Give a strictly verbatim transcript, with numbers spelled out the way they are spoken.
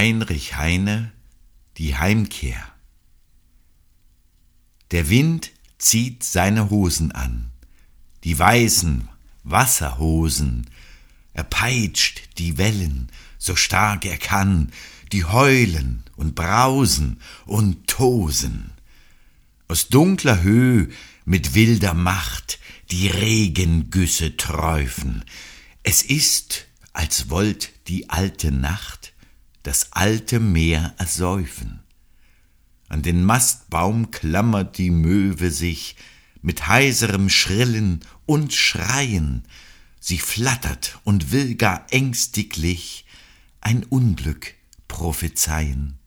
Heinrich Heine, die Heimkehr. Der Wind zieht seine Hosen an, die weißen Wasserhosen. Er peitscht die Wellen, so stark er kann, die heulen und brausen und tosen. Aus dunkler Höh mit wilder Macht die Regengüsse träufen. Es ist, als wollt die alte Nacht das alte Meer ersäufen. An den Mastbaum klammert die Möwe sich mit heiserem Schrillen und Schreien. Sie flattert und will gar ängstiglich ein Unglück prophezeien.